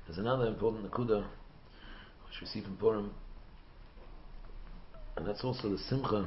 There's another important nakuda which we see from Purim, and that's also the simcha.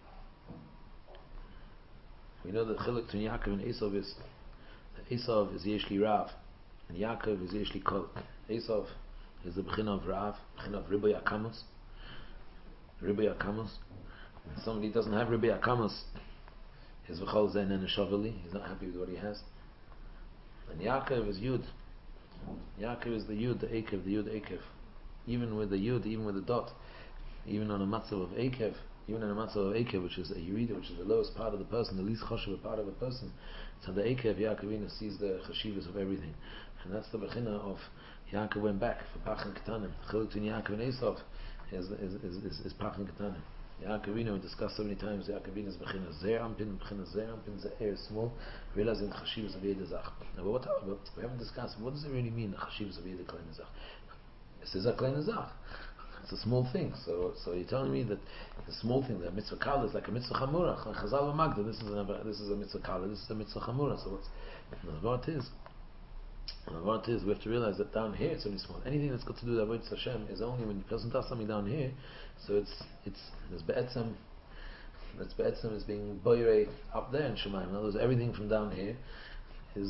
We know that chiluk between Yaakov and Esav is that Esav is Yeshli Rav and Yaakov is Yeshli Kol. Esav is the bechina of Rav, bechina of Ribay Akamus. Ribay Akamus. When somebody doesn't have Ribay Akamus, his v'chol zen and shaveli, he's not happy with what he has. And Yaakov is Yud. Yaakov is the Yud, the Akev, the Yud Akev. Even with the Yud, even with the dot, even on a matzav of Akev, even in a matzav of Akev, which is a Yerida, which is the lowest part of the person, the least choshev part of a person, so the Akev, Yaakovina sees the chashivas of everything. And that's the bechina of Yaakov went back for Pachan Ketanim. The chiluk between Yaakov and Esav is Pachan Ketanim. Yaakovina, we discussed so many times, Yaakovina's bechina Zer Ampin, bechina Zer Ampin, Zer small, realizing the chashivas of Yedazach. Now, but we haven't discussed, what does it really mean, the chashivas of Yedazach? This is a klein zach. It's a small thing. So you're telling me that the small thing, the mitzvah kala, is like a mitzvah chamura. Chazal Magda, this is a mitzvah kala, this is a mitzvah chamura. So what's the vart is? The vart is we have to realize that down here it's only small. Anything that's got to do with avodas Hashem is only when the person does something down here. So there's be'etzem. That's be'etzem is being boirei up there in Shemaim. In other words, everything from down here is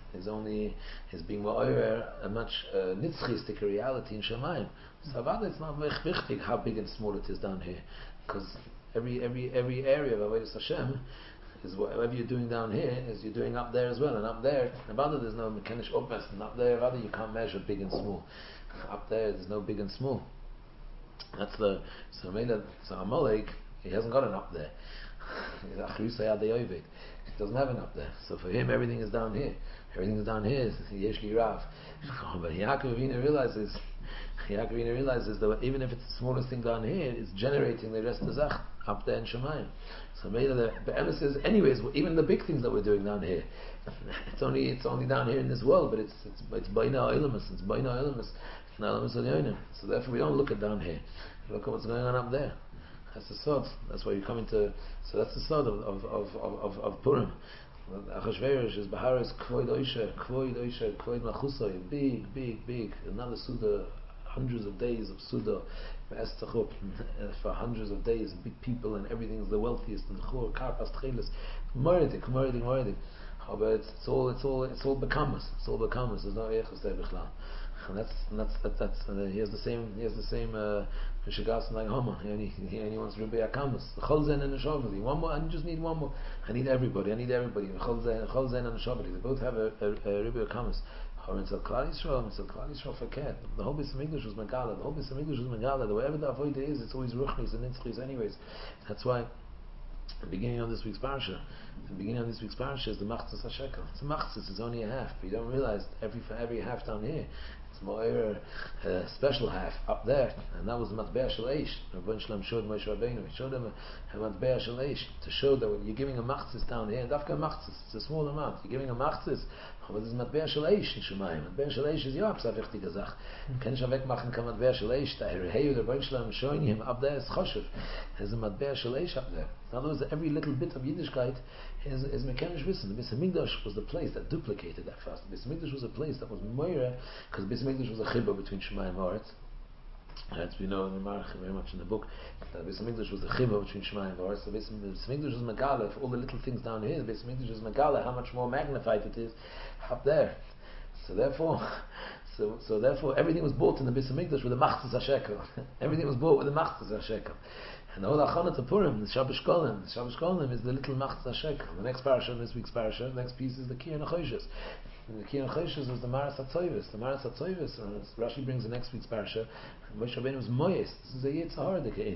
being ma'orer a much nitzchistic reality in Shemaim. So Avada, it's not very wichtig how big and small it is down here, because every area of avodas Hashem is whatever you're doing down here is you're doing up there as well, and up there Avada there's no mechanish opes, and up there Avada you can't measure big and small. Up there's no big and small. That's the so Amalek, he hasn't got an up there. He doesn't have an up there. So for him everything is down here. Everything is down here. Yeshli Rav. But Yaakov Avinu realizes that even if it's the smallest thing down here, it's generating the rest of Zach up there in Shemayim. So maybe the Emes says, anyways, even the big things that we're doing down here, it's only down here in this world, but it's Baina Ilamus, it's Baina Ilamus, Nalamus Alyonim. So therefore we don't look at down here. We look at what's going on up there. That's the sod. That's why you come into. So that's the sod of Purim. Achashverosh is Baharis Kvoid Oisha, Kvoid Machusay, big. Another Suda, hundreds of days of Suda, for hundreds of days, big people and everything is the wealthiest and the Chor, Karpas, Tchelis, Moridik. But it's all bekamas. It's all bekamas. There's no echos there bichlal. And that's he has the same Mishagas like Homer. He only wants Rabbi Akamas. The Cholzen and the Shavali. One more. I just need one more. I need everybody. Cholzen and the Shavali. They both have a Rabbi Akamas. Or in Klal Yisrael for Ket. The whole Beis Hamikdash was Megala. The wherever the avodah is, it's always Ruchnis and Nitzchis anyways. That's why the beginning of this week's parsha is the Machzas HaShekel. It's a Machzas, it's only a half, but you don't realize for every half down here, it's more special half up there, and that was the Matbeah Shel Eish. Rabban Shalom showed Moshe Rabbeinu. He showed him a Matbeah Shel Eish to show that when you're giving a Machzas down here, Dafka Machzas, it's a small amount. You're giving a Machzas, but this is Matbeah Shel Eish in Shemayim. Matbeah Shel Eish is Yoab, a wichtige Sach. Ken schon wegmachen kann Matbeah Shel Eish. The Rabban Shalom showing him up there is Choshev. There's a Matbeah Shel Eish up there. In other words, every little bit of Yiddishkeit is mekanish wissen. The Beis Hamikdash was the place that duplicated that fast. The Beis Hamikdash was a place that was moira, because the Beis Hamikdash was a chibah between Shemayim and Haaretz. As we know in the Marach very much in the book, the Beis Hamikdash was a chibah between Shemayim and Haaretz. The Beis Hamikdash was megala for all the little things down here. The Beis Hamikdash was megala how much more magnified it is up there. So therefore, everything was bought in the Beis Hamikdash with the Machzas HaShekel. Everything was bought with the Machzas HaShekel. And the whole Achana to Purim, the Shabbos Kolim. The Shabbos Kolim is the little Machzas HaShekel. The next parasha in this week's parasha, the next piece is the Kiyan HaChoshis. And the Kiyan HaChoshis is the Maras HaTzoyvis. The Maras HaTzoyvis, Rashi brings the next week's parasha, Moshe Rabbeinu was Moyes. This is a Yitzhahara Deke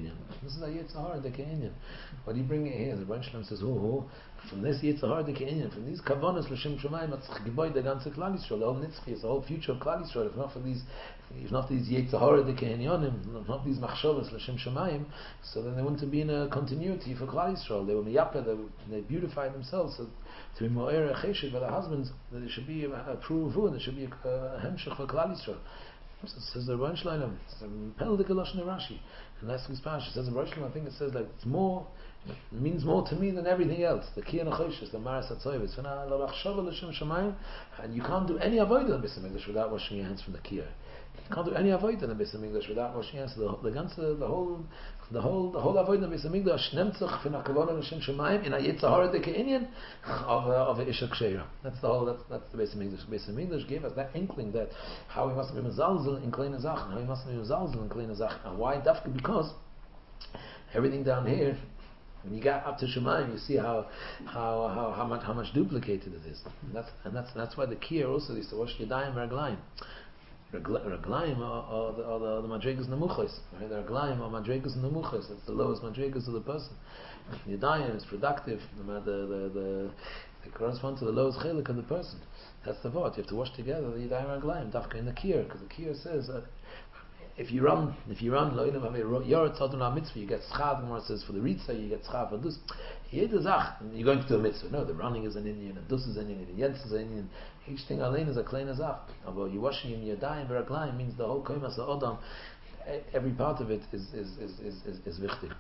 Inyan. What do you bring it here? The Rebbe Shalom says, from this Yitzhahara Deke Inyan, from these Kavanos L'Shem Shemayim, Atzach Giboy the ganze Klal Yisrael, the whole Nitzchi, the whole future of Klal Yisrael, if not for these Yitzhahara Deke Inyanim, not these Machshavas L'Shem Shemayim, so then they wouldn't be in a continuity for Klal Yisrael. They were miyapeh, they beautified themselves, so to be mo'er cheshik by their husbands, that there should be a true vuh, there should be a hemshech for Klal Yisrael. Says the Rebbe Shalom, Pel de Galosh Rashi. And last week's parasha says the Rebbe Shalom, I think it says like it's more It means more to me than everything else. The Kiyah Nechoshes, the Maras HaTzoyves, and you can't do any avodah in the Beis Hamikdash without washing your hands from the Kiyah. You can't do any avodah in the Beis Hamikdash without washing your hands. The whole avodah in the Beis Hamikdash nimmt sich von Hakavana L'Shem Shemayim in a Yitzhahara Deke Inyan of a Isha Ksheira. That's the Beis Hamikdash. Beis Hamikdash gave us that inkling that how we must be mezalzel in Kleine Sachen, how we must be mezalzel in Kleine Sachen, and why dafka, because everything down here, when you get up to Shemayim, you see how much duplicated it is. And that's why the Kiyah also used to wash Yadayim Raglayim. Raglayim are the Madregas Nemuchos. Right? The Raglayim are Madregas Nemuchos. That's the lowest Madregas of the person. Yadayim is productive. They correspond to the lowest chelik of the person. That's the vort. You have to wash together the Yadayim Raglayim. Dafka in the Kiyah, because the Kiyah says if you run, lo'ilim have yoretz adon mitzvah, you get schad. Gemara says for the ritza you get schad for dus. You're going to do a mitzvah. No, the running is an Indian, and dus is an Indian, and yentz is an Indian. Each thing alein is a klein azach. But you washing in yadayim v'raglayim means the whole koimas ha'odam. Every part of it is wichtig.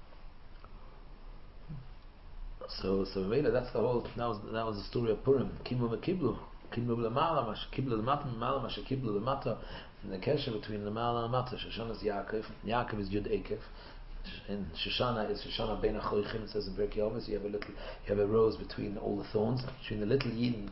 So Veda, that's the whole. That was the story of Purim. Kimu v'kiblu. Kiblu l'mala, kiblu l'mata, mala masha kiblu l'mata. And the kesher between l'mala and l'mata. Shoshana is Yaakov. Yaakov is Yud Ekev. And Shoshana is Shoshana bein hachoichim. It says in Pirkei Avos, you have a rose between all the thorns, between the little Yidden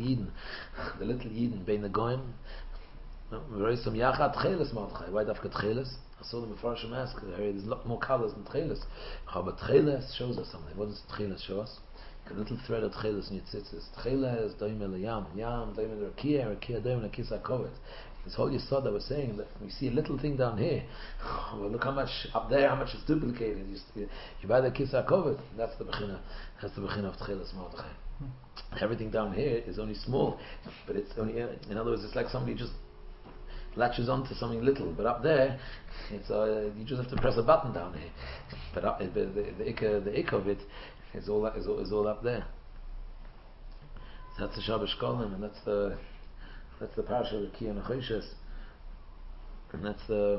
bein the goyim. V'roisam yachat tcheles mordechai. Why dafka tcheles? I saw the Mefarshim ask. There's a lot more colors than tcheles. But tcheles shows us something. What does tcheles show us? A little thread of tcheles in your tzitzis. Tcheles doim el yam doim el rakia doim el kisa kovet. This whole yisod that we're saying, that we see a little thing down here. Well, look how much up there, how much is duplicated. You buy the kisa kovet. That's the bechina of tcheles mordechai. Everything down here is only small, but it's only. In other words, it's like somebody just latches onto something little, but up there, it's you just have to press a button down here. But up, the ikka of it is all up there. So that's the Shabbos Kolim, and that's the parsha of the Kiyah Nechoshes, and that's the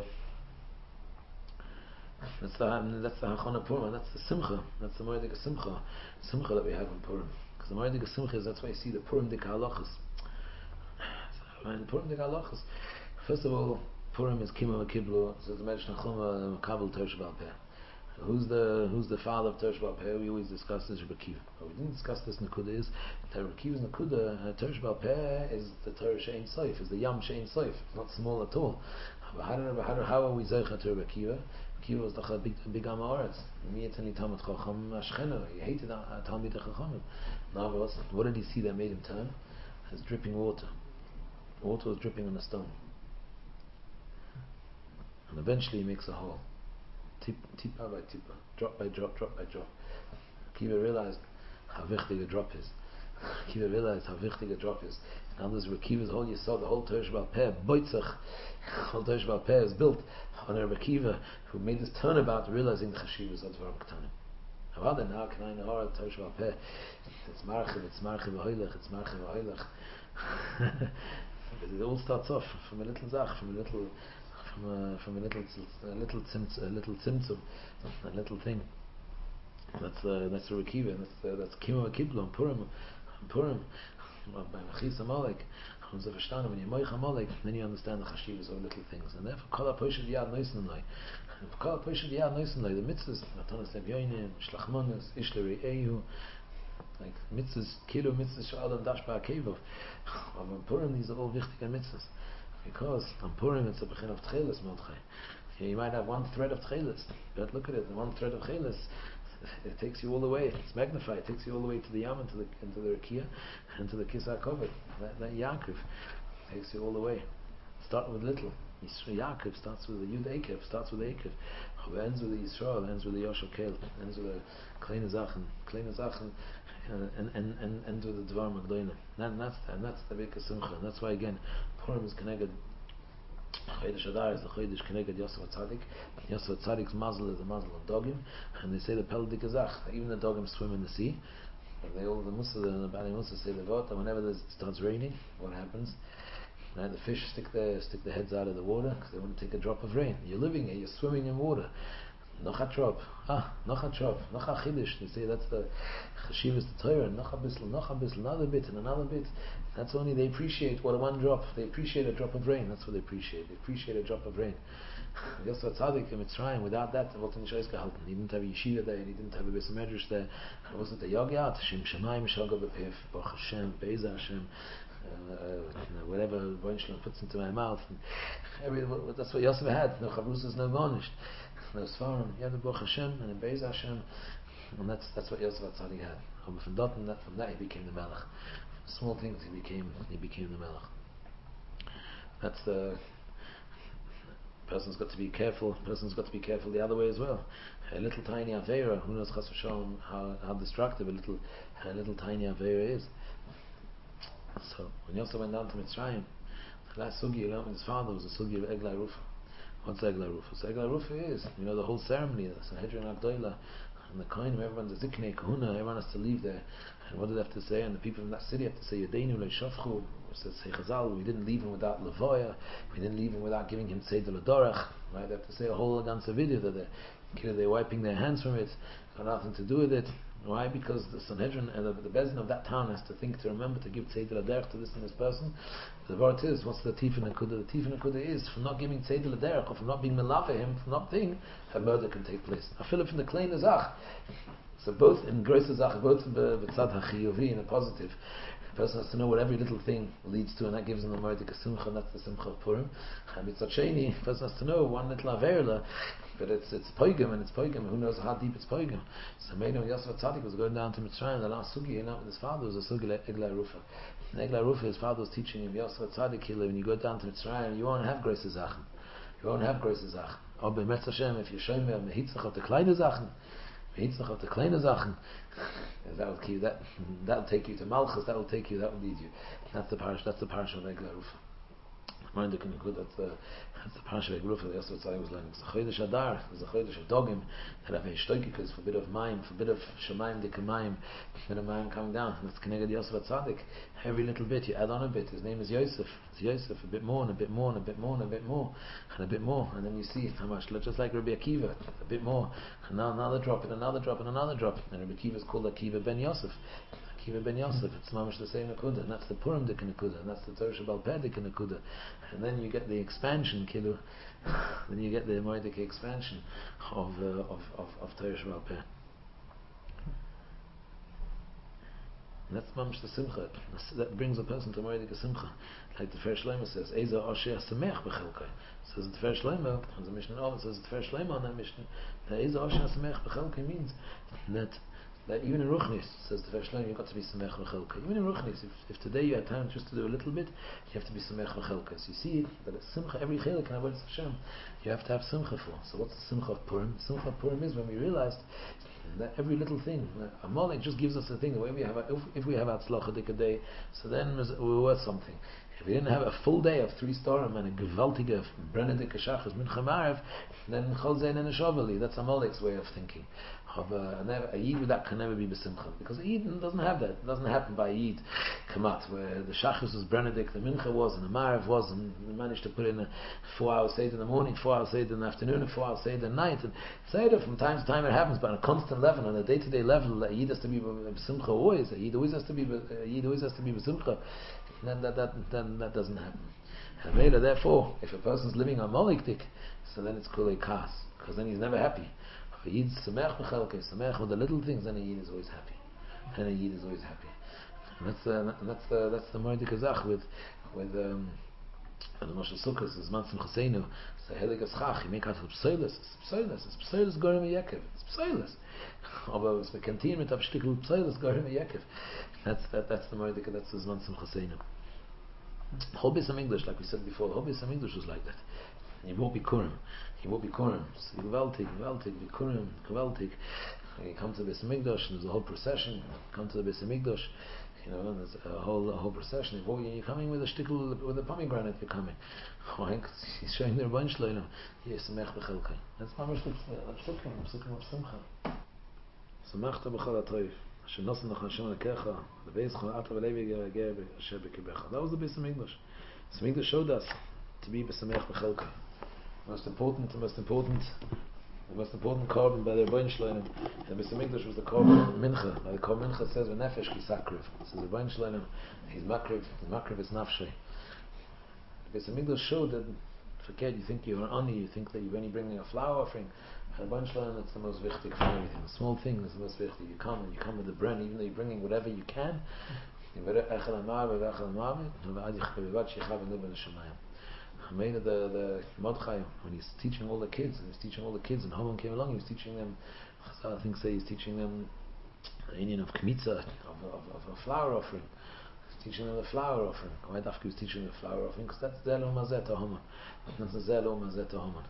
Hachana Purim, and that's the Simcha, that's the Moedik Simcha that we have in Purim. Because the Moedik Simcha is, that's why you see the Purim Dik Halachas. Purim Dik Halachas. First of all, Purim is Kima Kiblu. So the Medrash Nachuma Makabel Tersh Baal Peh. Who's the father of Tersh Baal Peh? We always discuss this Rebbe Kiva, but we didn't discuss this Nakuda. Is Rebbe Kiva's Nakuda? Tersh Baal Peh is the Torah Shein Soif, is the Yam Shein Soif. It's not small at all. How are we Zeicha to Rebbe Kiva? Kiva was the big Amaretz. Miyatani Talmud Chacham Ashchena. He hated Talmid Chachamim. Now, what did he see that made him turn? It's dripping water. Water was dripping on a stone. And eventually he makes a hole. Tipa by tipa, drop by drop by drop. Kiva realized how wichtig a drop is. In others, Kiva's whole yisod, the whole Torah Baal Peh, Boitzach, whole Torah Baal Peh is built on a Kiva who made this turnabout, realizing the chashivas of Dvarim Ketanim. However, now can I know Torah Baal Peh? It's marchiv v'hoilech. It all starts off from a little zach, from a little tzimtzum, a little thing. That's the Rekiva. That's Kima Kibla and Purim. By Machis Amalek, when you moich Amalek, then you understand the chashivas of little things. And therefore, Kol HaPoshel Yad Noisenloi. Kol HaPoshel Yad Noisenloi. The mitzvahs, Matanas Lebyonim, Shlachmonas, Ishleri Ehu, like mitzvahs, kilo mitzvahs Shalom Dash Ba'akevov. On Purim, these are all wichtig mitzvahs. Because on Purim it's a bechin of tcheles Mordechai. You might have one thread of tcheles, but look at it, the one thread of tcheles, it takes you all the way. It's magnified. It takes you all the way to the Yam, into the Rekia, and to the Kisah Kovet. That Yaakov takes you all the way. Start with little. Yaakov starts with the Yud Ekev, starts with Ekev. Ends with the Yisrael, ends with the Yoshel Kel, ends with the Kleine Zachen, and ends with the Dvar Magdoina. And that's the big Simcha. And that's why again, Purim is connected. Chodesh Adar is the Chodesh connected Yosef Tzadik. Yosef Tzadik's muzzle is the muzzle of Dogim, and they say the Pel Dikazach. Even the Dogim swim in the sea. But they all the Bali Musa say the Vot, and whenever it starts raining, what happens? Right, the fish stick their heads out of the water because they want to take a drop of rain. You're living here, you're swimming in water. Noch a drop. Noch a drop. Noch a chiddush. They say that's the chashivas the Torah. Noch a bissel, another bit and another bit. That's only they appreciate what a one drop. They appreciate a drop of rain. That's what they appreciate. They appreciate a drop of rain. Yosef Tzadik in Mitzrayim, without that, he wasn't gehalten. He didn't have a yeshiva there. He didn't have a bais medrash there. It wasn't a yogyat. Shem Shemayim Shaga B'Pef. Baruch Hashem. Be'ez Hashem. Whatever Boinshlan puts into my mouth. That's what Yosef had. No chavrusas, no garnished. No Sfarim, he had the Baruch Hashem and the Be'ez Hashem, and that's what Yosef Atzadik had. From that he became the Melech. Small things he became the Melech. That's the person's got to be careful. Person's got to be careful the other way as well. A little tiny avera, who knows Chas v'Shalom how destructive a little tiny avera is. So when Yosef went down to Mitzrayim, the last sugi he learned with his father was the sugi of Eglai Rufa. What's Egla Rufa? So Egla Rufa is, the whole ceremony, the Sanhedrin Agdoila, and the Kohen, everyone's a Ziknei Kahuna, everyone has to leave there. And what do they have to say? And the people in that city have to say, Yadeinu Le'Shofchu, says Chazal, we didn't leave him without Levoya, we didn't leave him without giving him Tzedel Adorach, right? They have to say a whole ganze video that they're wiping their hands from it, got nothing to do with it. Why? Because the Sanhedrin and the Bezdin of that town has to remember to give Tzedel Aderech to this and this person. The word is, what's the Tifin Akuda? The Tifin Akuda is, from not giving Tzedel Aderech, or from not being Melave him, from not being, a murder can take place. I feel it from the Klein Azach. So both in Gross Azach, both B'tzad HaChiyuvi, in a positive. The person has to know what every little thing leads to, and that gives him the Mordek Simcha, and that's the Simcha of Purim. And B'tzad Sheni, the person has to know one little Averla, but it's Poigim, and it's Poigim, who knows how deep it's Poigim. So Meinu Yosef Tzadik was going down to Mitzrayim, the last sugi, and with his father was a sugi Eglai Rufa. In Eglai Rufa, his father was teaching him, Yosef Tzadik, when you go down to Mitzrayim, you won't have Grosse Sachen. You won't have Grosse Sachen. Oh, B'metz Hashem, if you show me a mehitzach of the kleine Sachen, that'll take you to Malchus, that will lead you. That's the parish of Eglai Rufa. Mind the Kinnikud, that's the parasha of Egrufa. The Yosef Tzai was learning. It's a chodesh Adar, it's a chodesh of Dogim that have a shtoikikus for a bit of mayim, for a bit of shemayim dikamayim, bit of mayim coming down. That's Keneged Yosef Tzadik. Every little bit you add on a bit. His name is Yosef. It's Yosef. A bit more and a bit more and a bit more and a bit more and a bit more, and then you see how much. Just like Rabbi Akiva, a bit more, and now another drop and another drop and another drop. And Rabbi Akiva is called Akiva ben Yosef. Akiva ben Yosef, it's mamish the same Nakuda, and that's the Purim dik Nakuda, and that's the Torah Shabbal Peh dik Nakuda, and then you get the expansion, Kilu, then you get the Moedik expansion of Torah Shabbal Peh. And that's mamish the Simcha. That brings a person to Moedik Simcha, like the Fer Shlomo says, Eza Osher Samech B'Chelkai. Says the Fer Shlomo, as the Mishnah Ovid says the Fer Shlomo on that Mishnah, that Eza Osher Samech B'Chelkai means that even in Ruchnis, says the Fer Shlomo, you've got to be Samech V'Chelka. Even in Ruchnis, if today you had time just to do a little bit, you have to be Samech V'Chelka. So you see that it's Simcha, every Chelik in Avodas Hashem, you have to have Simcha for. So what's the Simcha of Purim? Simcha of Purim is when we realized that every little thing, Amalek just gives us a thing. The way we have, if we have Atzlacha Dik a day, so then we're worth something. If we didn't have a full day of 3 storim and a gewaltige Brennedik Shachas Mincha Marev, then Chol Zein and Shoveli. That's Amalek's way of thinking. A Yid with that can never be Besimcha, because Yid doesn't have that. It doesn't happen by Yid Kamat, where the Shachas was Brennedik, the Mincha was, and the Marev was, and we managed to put in a 4-hour Seder in the morning, 4-hour Seder in the afternoon, and 4-hour Seder at night. And Seder from time to time it happens, but on a constant level, on a day-to-day level, a Yid has to be Besimcha always. A Yid always has to be Besimcha. Then that doesn't happen. And therefore, if a person's living on Molikdik, so then it's Kulei Kas, because then he's never happy. If a Yid Samech B'Chelkei, Samech with the little things, then a Yid is always happy. And that's the Moedik Azach with the Moshe Sukkos, is Man Simchaseinu, it's the Helig Aschach, he make out of Psoilus, it's Psoilus Gorim Yekev, it's Psoilus. Aber es bekannt mit Abstickel Psoilus Gorim Yekev. That's the Moedik, that's the Man Simchaseinu. Hobis English, like we said before, Hobis English was like that. He won't be Kurim. So Gewaltig, Bikurim, Gewaltig. You come to the Beis Hamikdash, and there's a whole procession. Come to the Beis Hamikdash, and there's a whole procession. You're coming with a shtickle, with a pomegranate. You're coming. He's showing their bunch later. Yes, Samech B'Chelkai. That's Mamash Psukim of Simcha. Samachta B'Chol HaToiv. That was the Beis Hamikdash. Beis Hamikdash showed us to be B'Samech B'Chelkai. Most important The most important korban by the Rebbeinu Shloim, the Beis Hamikdash was the korban mincha. Now the korban mincha says v'nefesh ki sakriv. It says the Rebbeinu Shloim, he's makriv is nafshay. The Beis Hamikdash showed that, forget, you think you're ani, you think that you're only bringing a flower offering. The Rebbeinu Shloim, that's the most wichtig for everything. The small thing is the most wichtig. You come with the bren, even though you're bringing whatever you can. The Mordechai, when he's teaching all the kids, and Haman came along, he was teaching them, I think he's teaching them the union of kmitza, of a flower offering. He's teaching them the flower offering. Why Dafki was teaching them the flower offering? Because that's Zelo Mazet Haman. That's the Zelo Mazet Haman.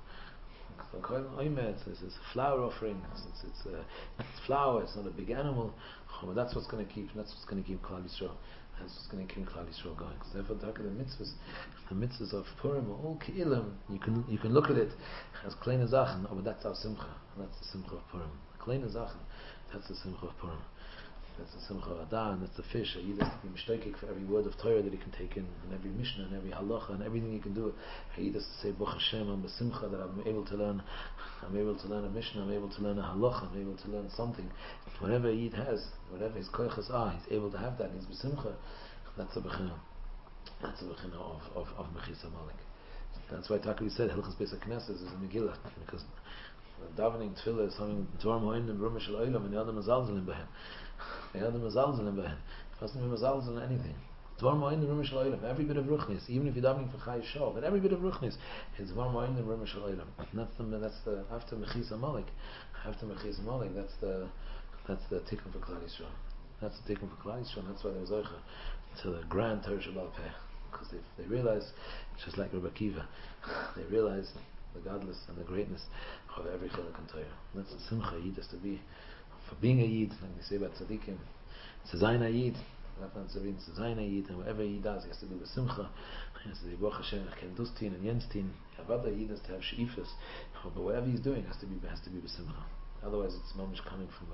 It's a flower offering. It's flower. It's not a big animal. But that's what's going to keep. Klal Yisrael. That's what's going to keep Klal Yisrael going. So therefore, the mitzvahs of Purim are all keilim. You can look at it as kleine zachen, but that's our simcha. That's the simcha of Purim. Kleine zachen. That's the simcha of Purim. That's the simcha of Adan. That's the fish. He has to be mishtakik for every word of Torah that he can take in, and every mishnah, and every halacha, and everything he can do. He has to say, Baruch Hashem, I'm besimcha that I'm able to learn. I'm able to learn a mishnah. I'm able to learn a halacha. I'm able to learn something. Whatever Yid has, whatever his koichas are, he's able to have that. He's besimcha. That's a bechina. That's a bechina of Mechisa Malik. That's why Takli said Hilchas Beis HaKnesses is a Megillah, because davening tefillah is something Torah Mo'in and Rumish Al-Olam, and the other Mazalzalim Behem. The other Mazalzalim Behem. It doesn't be Mazalzalim anything. Torah Mo'in and Rumish Al-Olam. Every bit of Ruchnis, even if you're davening for Chai Shah, but every bit of Ruchnis is Torah Mo'in and Rumish Al-Olam. That's the after Mechisa Malik. After Mechisa Malik, that's the tikkun for Klal Yisrael. That's the tikkun for Klal Yisrael. That's why they was Zocha to the grand Torah Shabbat Peh, because they realize, just like Rabbi Akiva, they realize the godless and the greatness of every chiluk in Torah. That's a simcha Yid has to be, for being a Yid, like they say about tzaddikim, it's a zayin a Yid, it's a zayin a Yid, and whatever he does, he has to be with simcha, he has to be Baruch Hashem, Ken Dustin and Yenstin, Avada Yid has to have sheifas, but whatever he's doing has to be with simcha. Otherwise it's mamish coming from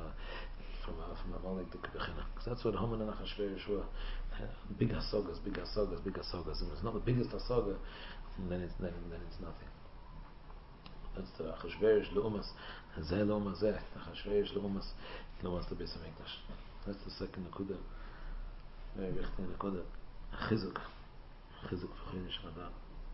a Malik the Bechina. Because that's what Haman and Achashverosh were. Big hasagas. And if it's not the biggest hasaga, then it's nothing. That's the Achashverosh Leumas, Zeh Leumas Zeh, Achashverosh Leumas the Beis Hamikdash. That's the second Nakuda. Very wichtig Nakuda. Chizuk for Chodesh Adar.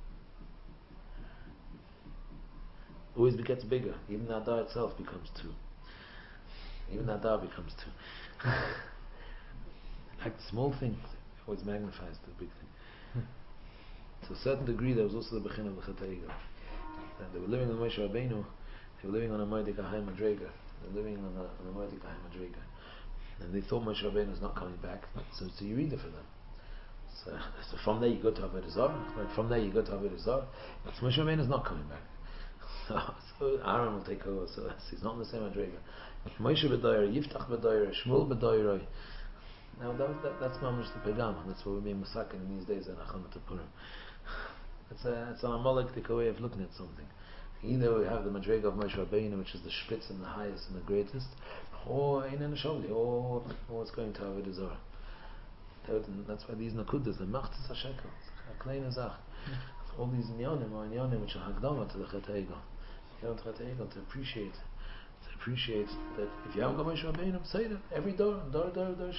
Always gets bigger. Even the Adar itself becomes two. Even Adar becomes two. Like the small things, always magnifies the big thing. To a certain degree, there was also the Bechin of the Chet HaEgel. They were living on Moshe Rabbeinu. They were living on a Moedik Ahai Madrega. They were living on a Moedik Ahai Madrega. And they thought Moshe Rabbeinu was not coming back, so it's a Yerida for them. So from there you go to Avodah Zarah. From there you go to Avodah Zarah. So Moshe Rabbeinu is not coming back. So Aaron will take over. So he's not in the same Madrega. Moshe B'Doyer, Yiftach B'Doyer, Shmuel B'Doyer. Now that's mamish the pegam. That's what we mean masakin in these days in Achana Purim. It's an Amalek way of looking at something. Either we have the Madrega of Moshe Rabbeinu, which is the spitz and the highest and the greatest, or in a Shovli, or it's going to Avodah Zarah. That's why these nakudas, the macht is a shekel, a kleine zach. All these inyanim which are hagdama to the Chet HaEgel. You want Chet HaEgel to appreciate that if you haven't got Moshe Rabbeinu, say that every door. This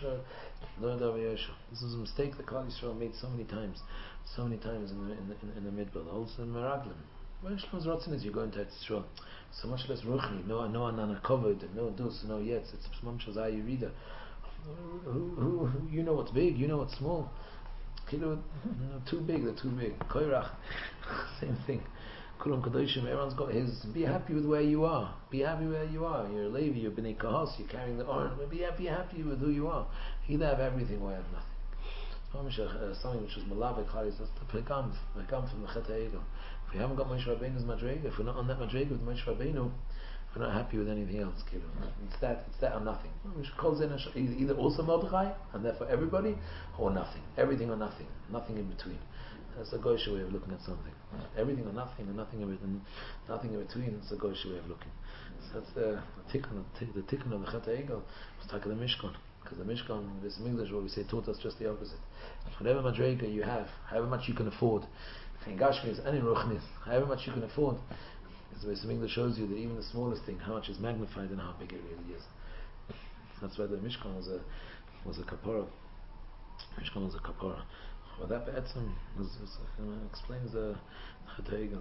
is a mistake that Klal Yisrael made so many times in the Midbar, also in Meraglim. Moshe's rotzen is you go into Yisrael, so much less ruchni, no anana covered, no dus, no yet. It's mamish as Yerida. Who you know what's big, you know what's small. Too big, they're too big. Koirach, same thing. Kulam Kadoshim, everyone's got his. Be happy with where you are. Be happy where you are. You're a Levi, you're B'nai Kahos, you're carrying the Oren. Be happy with who you are. Either have everything or have nothing. Something which is Malavik Haris, that's the Pekam from the Chet HaEgel. If we haven't got Moshe Rabbeinu's Madrega, if we're not on that Madrega with Moshe Rabbeinu, we're not happy with anything else. It's that or nothing. Either also Mordechai, and therefore everybody, or nothing. Everything or nothing. Nothing in between. That's a Goyish way of looking at something. Everything or nothing, and nothing in between. It's a Goyish way of looking. So that's the tikkun of the Chet HaEgel was talking the Mishkan, because the Mishkan, this English, what we say, taught us just the opposite. Whatever Madrega you have, however much you can afford, in Gashmis and in Ruchnis, however much you can afford, There's something that shows you that even the smallest thing, how much is magnified and how big it really is. That's why the Mishkan was a kapara. Mishkan was a kapara. Well, that Be'etzim explains the Chatayigel.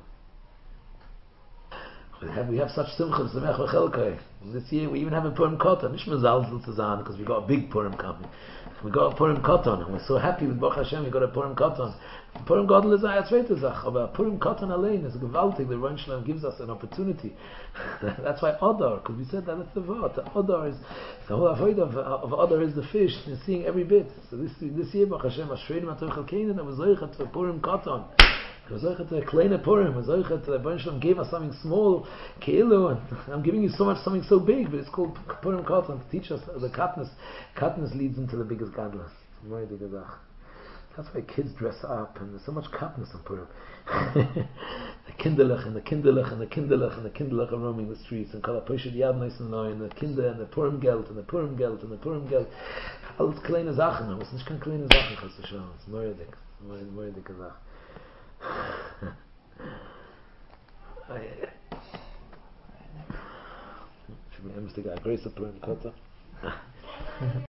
We have such simcha, Samech v'chelkai. This year we even have a Purim Katan, nicht Mezalzel zu sein, because we got a big Purim coming. We got a Purim Katan, and we're so happy with Baruch Hashem, we got a Purim Katan. Purim Gadol is a zweite Sache, but Purim Katan allein is gewaltig. The Rebbeinu Shalom gives us an opportunity. That's why Adar, because we said that's the word. Adar is the whole avodah of Adar is the fish. You're seeing every bit. So this year Baruch Hashem, Ashreinu Matoich Keinen, and we're zoichet to Purim Katan. We're zoichet to Kleine Purim. We're zoichet to the Rebbeinu Shalom gave us something small, Keilu, and I'm giving you so much something so big, but it's called Purim Katan to teach us the katnas. Katnas leads into the biggest gadlus. That's why kids dress up, and there's so much katnas on Purim. The kinderlech and the kinderlech and the kinderlech and the kinderlech are roaming the streets, and kol ha'poshid yad nice and low, and the kinder and the Purim geld and the Purim geld and the Purim geld. Alles kleine Sachen, aber es ist nicht kein kleine Sachen, kannst du schauen. Es ist moire dicke Sache. Should we emphasize a grace of Purim Kata?